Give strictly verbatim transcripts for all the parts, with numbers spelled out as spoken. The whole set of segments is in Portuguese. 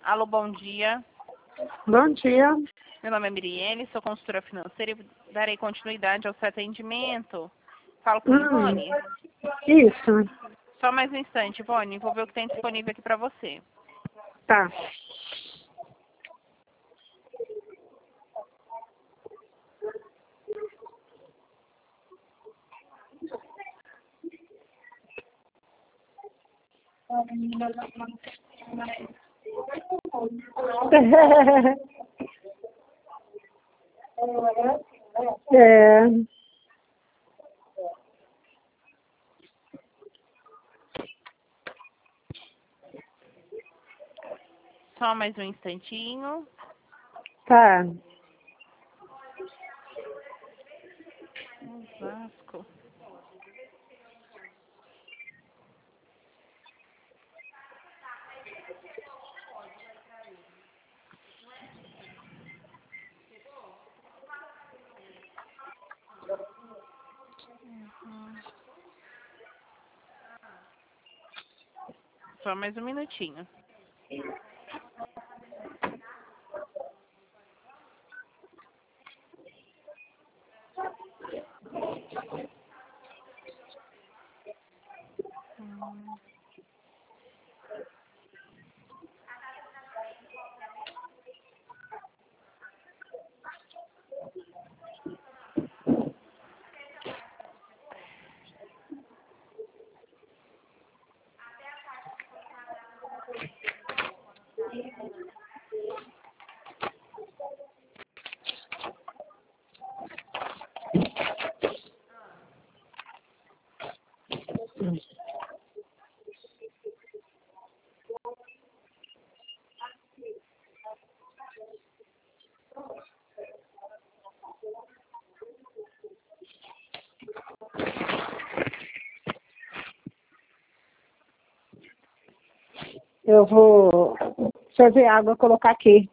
Alô, bom dia. Bom dia. Meu nome é Miriene, sou consultora financeira e darei continuidade ao seu atendimento. Falo com Hum, Ivone? isso, Só mais um instante, Ivone. Vou ver o que tem disponível aqui para você. tá. É, Só mais um instantinho. tá. Osasco. Só mais um minutinho. Hum. Eu vou fazer água e colocar aqui.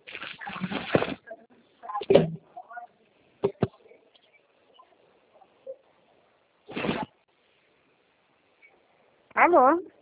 Alô?